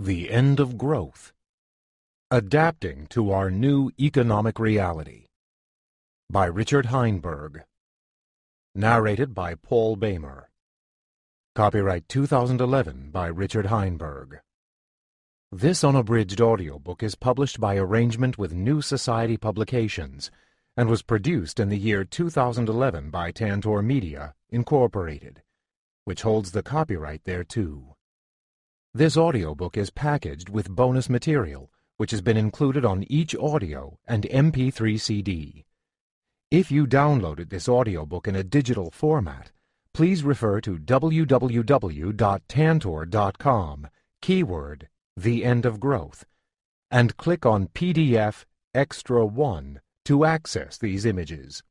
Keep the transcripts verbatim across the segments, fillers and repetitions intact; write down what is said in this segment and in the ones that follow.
The End of Growth. Adapting to Our New Economic Reality. By Richard Heinberg. Narrated by Paul Boehmer. Copyright two thousand eleven by Richard Heinberg. This unabridged audiobook is published by arrangement with New Society Publications and was produced in the year two thousand eleven by Tantor Media, Incorporated, which holds the copyright thereto. This audiobook is packaged with bonus material, which has been included on each audio and M P three C D. If you downloaded this audiobook in a digital format, please refer to w w w dot tantor dot com, keyword The End of Growth, and click on P D F Extra one to access these images.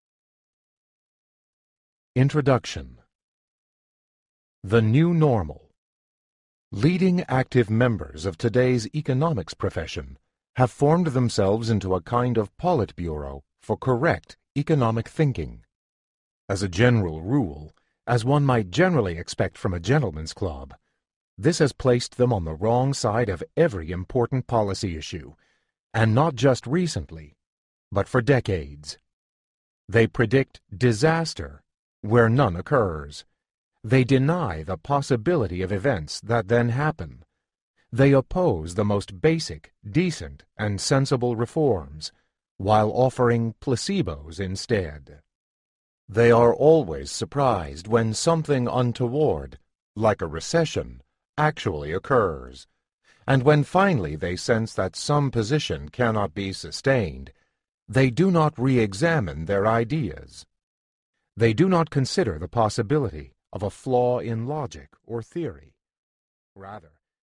Introduction. The New Normal. Leading active members of today's economics profession have formed themselves into a kind of Politburo for correct economic thinking. As a general rule, as one might generally expect from a gentleman's club, this has placed them on the wrong side of every important policy issue, and not just recently, but for decades. They predict disaster where none occurs. They deny the possibility of events that then happen. They oppose the most basic, decent, and sensible reforms, while offering placebos instead. They are always surprised when something untoward, like a recession, actually occurs, and when finally they sense that some position cannot be sustained, they do not re-examine their ideas. They do not consider the possibility of a flaw in logic or theory. Rather,